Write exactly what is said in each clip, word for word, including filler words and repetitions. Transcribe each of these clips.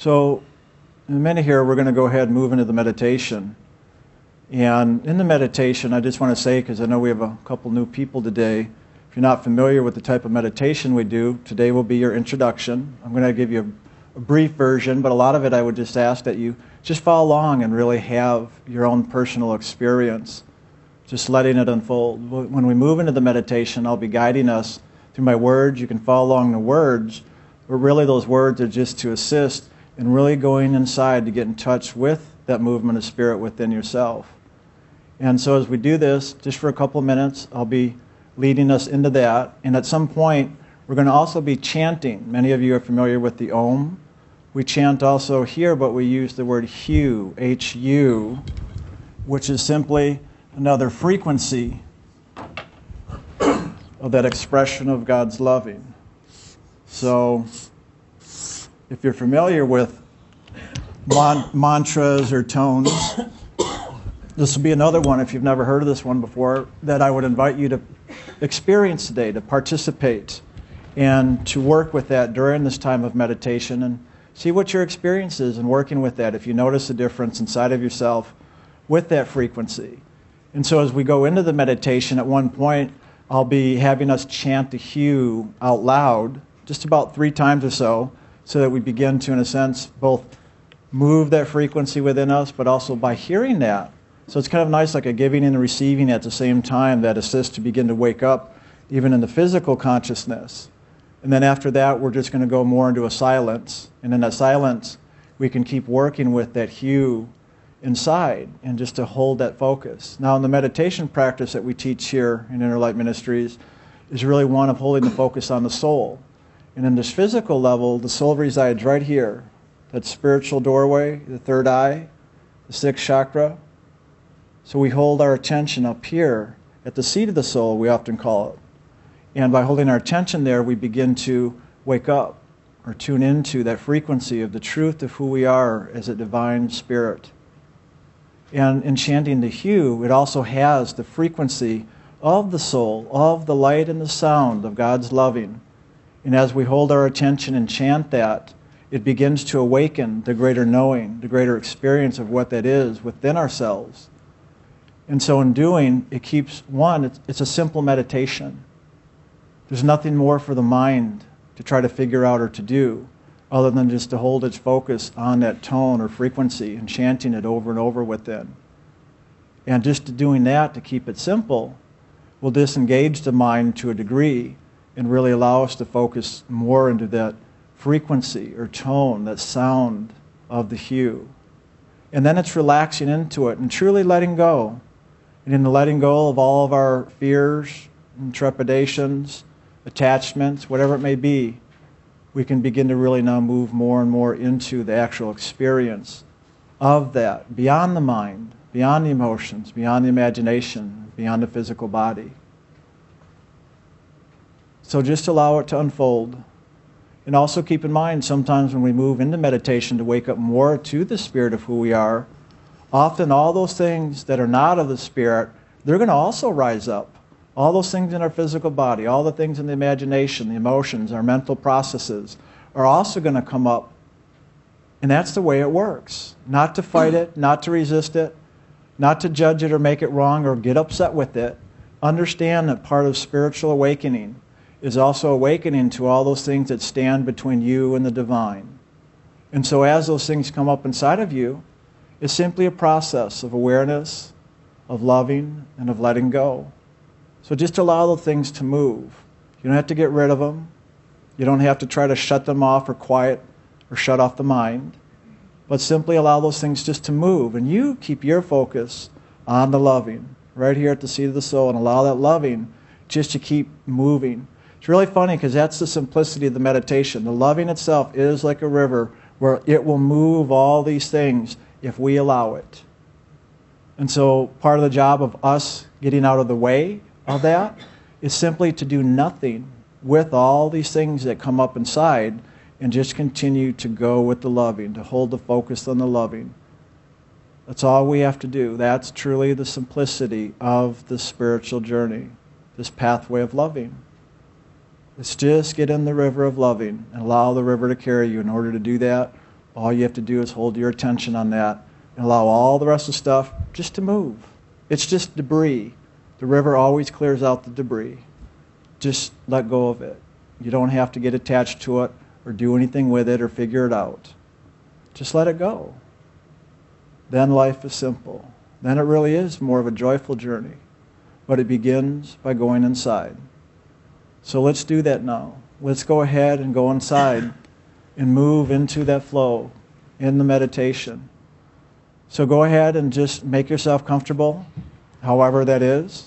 So in a minute here, we're going to go ahead and move into the meditation. And in the meditation, I just want to say, because I know we have a couple new people today, if you're not familiar with the type of meditation we do, today will be your introduction. I'm going to give you a, a brief version, but a lot of it I would just ask that you just follow along and really have your own personal experience, just letting it unfold. When we move into the meditation, I'll be guiding us through my words. You can follow along the words, but really those words are just to assist in really going inside to get in touch with that movement of spirit within yourself. And so as we do this, just for a couple of minutes, I'll be leading us into that. And at some point, we're going to also be chanting. Many of you are familiar with the Om. We chant also here, but we use the word Hu, H U, which is simply another frequency of that expression of God's loving. So if you're familiar with man- mantras or tones, this will be another one, if you've never heard of this one before, that I would invite you to experience today, to participate, and to work with that during this time of meditation and see what your experience is in working with that, if you notice a difference inside of yourself with that frequency. And so as we go into the meditation, at one point, I'll be having us chant the Hu out loud, just about three times or so, so that we begin to, in a sense, both move that frequency within us, but also by hearing that. So it's kind of nice, like a giving and a receiving at the same time, that assists to begin to wake up, even in the physical consciousness. And then after that, we're just going to go more into a silence. And in that silence, we can keep working with that Hu inside and just to hold that focus. Now, in the meditation practice that we teach here in Inner Light Ministries is really one of holding the focus on the soul. And in this physical level, the soul resides right here, that spiritual doorway, the third eye, the sixth chakra. So we hold our attention up here at the seat of the soul, we often call it. And by holding our attention there, we begin to wake up or tune into that frequency of the truth of who we are as a divine spirit. And in chanting the Hu, it also has the frequency of the soul, of the light and the sound of God's loving. And as we hold our attention and chant that, it begins to awaken the greater knowing, the greater experience of what that is within ourselves. And so in doing, it keeps, one, it's, it's a simple meditation. There's nothing more for the mind to try to figure out or to do other than just to hold its focus on that tone or frequency and chanting it over and over within. And just doing that to keep it simple will disengage the mind to a degree and really allow us to focus more into that frequency or tone, that sound of the Hu. And then it's relaxing into it and truly letting go. And in the letting go of all of our fears and trepidations, attachments, whatever it may be, we can begin to really now move more and more into the actual experience of that, beyond the mind, beyond the emotions, beyond the imagination, beyond the physical body. So just allow it to unfold. And also keep in mind, sometimes when we move into meditation to wake up more to the spirit of who we are, often all those things that are not of the spirit, they're going to also rise up. All those things in our physical body, all the things in the imagination, the emotions, our mental processes, are also going to come up. And that's the way it works. Not to fight it, not to resist it, not to judge it or make it wrong or get upset with it. Understand that part of spiritual awakening is also awakening to all those things that stand between you and the divine. And so as those things come up inside of you, it's simply a process of awareness, of loving, and of letting go. So just allow the things to move. You don't have to get rid of them. You don't have to try to shut them off or quiet or shut off the mind. But simply allow those things just to move. And you keep your focus on the loving, right here at the seat of the soul, and allow that loving just to keep moving. It's really funny because that's the simplicity of the meditation. The loving itself is like a river where it will move all these things if we allow it. And so part of the job of us getting out of the way of that is simply to do nothing with all these things that come up inside and just continue to go with the loving, to hold the focus on the loving. That's all we have to do. That's truly the simplicity of the spiritual journey, this pathway of loving. It's just get in the river of loving and allow the river to carry you. In order to do that, All you have to do is hold your attention on that and allow all the rest of the stuff just to move. It's just debris. The river always clears out the debris. Just let go of it. You don't have to get attached to it or do anything with it or figure it out. Just let it go. Then life is simple. Then it really is more of a joyful journey. But it begins by going inside. So let's do that now. Let's go ahead and go inside and move into that flow in the meditation. So go ahead and just make yourself comfortable, however that is.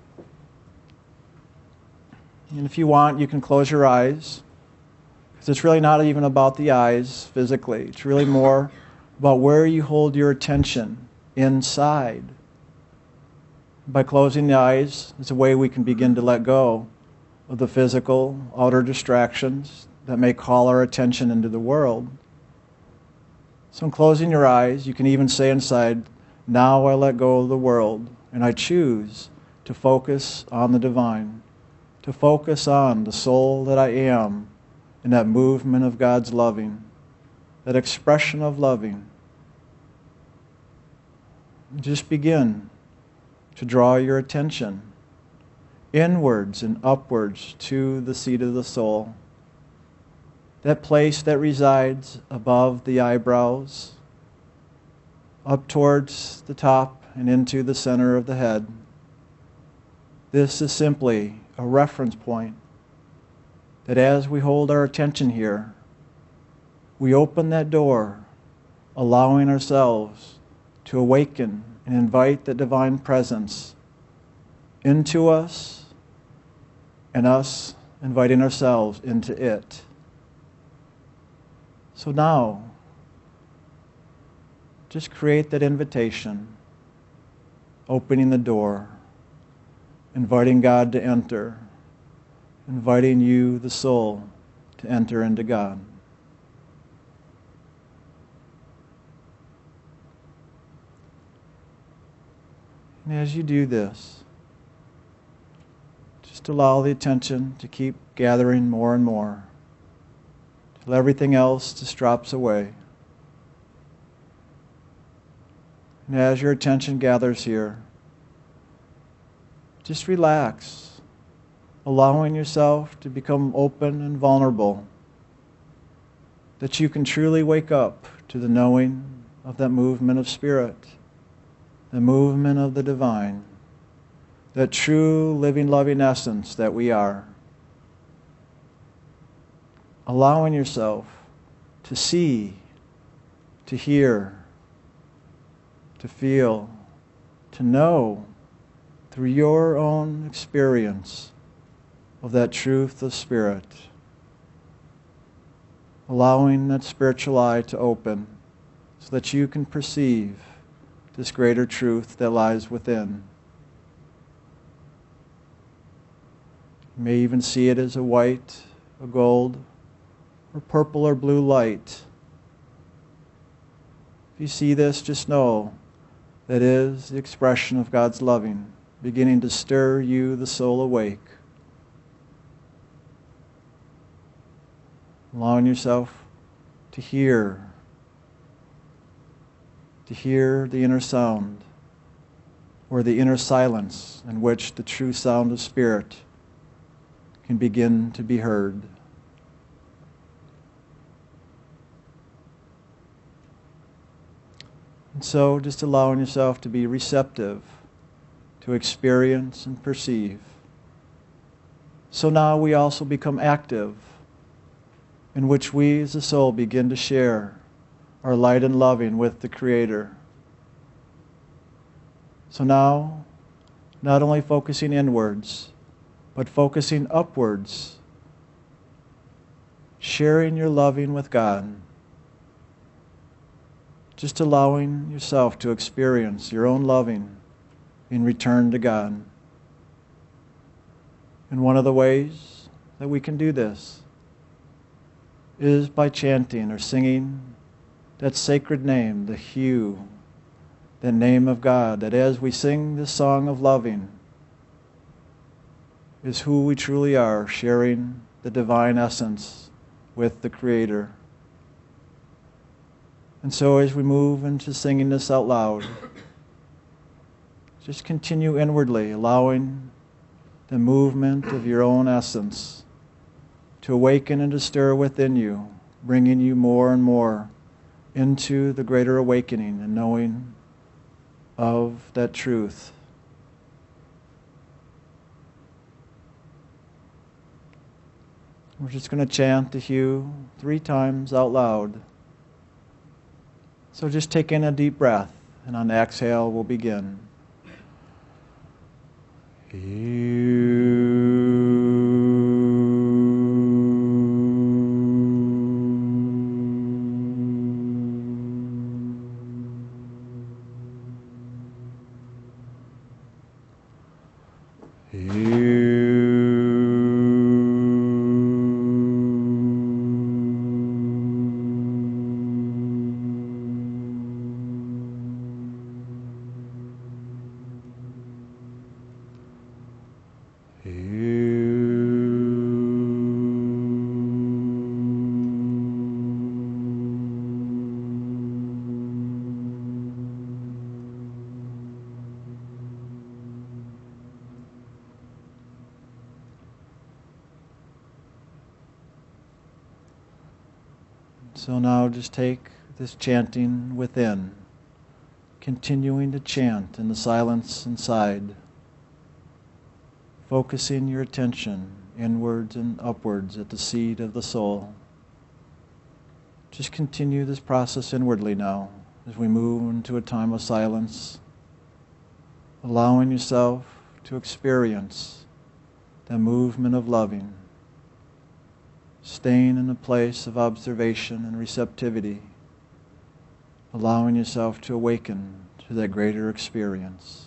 And if you want, you can close your eyes. Because it's really not even about the eyes physically. It's really more about where you hold your attention inside. By closing the eyes, it's a way we can begin to let go of the physical, outer distractions that may call our attention into the world. So in closing your eyes, you can even say inside, now I let go of the world, and I choose to focus on the divine, to focus on the soul that I am, and that movement of God's loving, that expression of loving. Just begin to draw your attention inwards and upwards to the seat of the soul, that place that resides above the eyebrows, up towards the top and into the center of the head. This is simply a reference point that as we hold our attention here, we open that door, allowing ourselves to awaken and invite the divine presence into us, and us inviting ourselves into it. So now, just create that invitation, opening the door, inviting God to enter, inviting you, the soul, to enter into God. And as you do this, just allow the attention to keep gathering more and more, till everything else just drops away. And as your attention gathers here, just relax, allowing yourself to become open and vulnerable, that you can truly wake up to the knowing of that movement of spirit, the movement of the divine, that true living, loving essence that we are. Allowing yourself to see, to hear, to feel, to know through your own experience of that truth of spirit. Allowing that spiritual eye to open so that you can perceive this greater truth that lies within. You may even see it as a white, a gold, or purple or blue light. If you see this, just know that is the expression of God's loving, beginning to stir you, the soul, awake. Allowing yourself to hear, to hear the inner sound, or the inner silence in which the true sound of spirit can begin to be heard. And so just allowing yourself to be receptive, to experience and perceive. So now we also become active, in which we as a soul begin to share our light and loving with the Creator. So now, not only focusing inwards, but focusing upwards, sharing your loving with God, just allowing yourself to experience your own loving in return to God. And one of the ways that we can do this is by chanting or singing that sacred name, the Hu, the name of God, that as we sing this song of loving, is who we truly are, sharing the divine essence with the Creator. And so as we move into singing this out loud, just continue inwardly, allowing the movement of your own essence to awaken and to stir within you, bringing you more and more into the greater awakening and knowing of that truth. We're just going to chant the hue three times out loud. So just take in a deep breath, and on the exhale we'll begin. So now just take this chanting within, continuing to chant in the silence inside, focusing your attention inwards and upwards at the seat of the soul. Just continue this process inwardly now as we move into a time of silence, allowing yourself to experience the movement of loving, staying in a place of observation and receptivity, allowing yourself to awaken to that greater experience.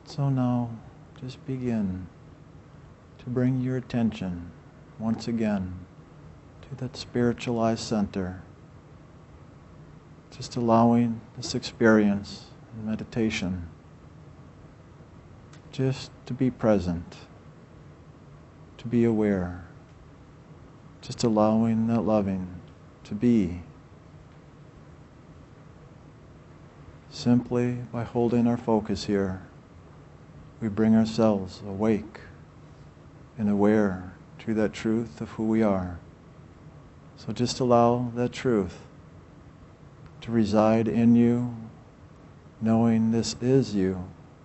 So now, just begin to bring your attention once again to that spiritualized center. Just allowing this experience and meditation just to be present, to be aware, just allowing that loving to be. Simply by holding our focus here, we bring ourselves awake and aware to that truth of who we are. So just allow that truth to reside in you, knowing this is you.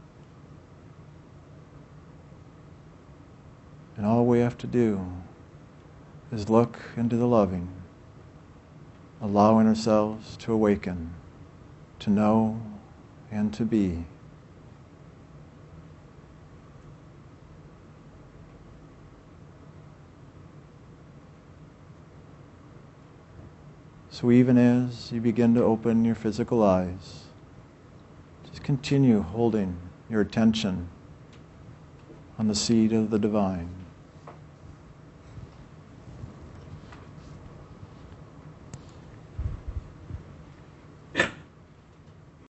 And all we have to do is look into the loving, allowing ourselves to awaken, to know and to be. So even as you begin to open your physical eyes, just continue holding your attention on the seed of the divine.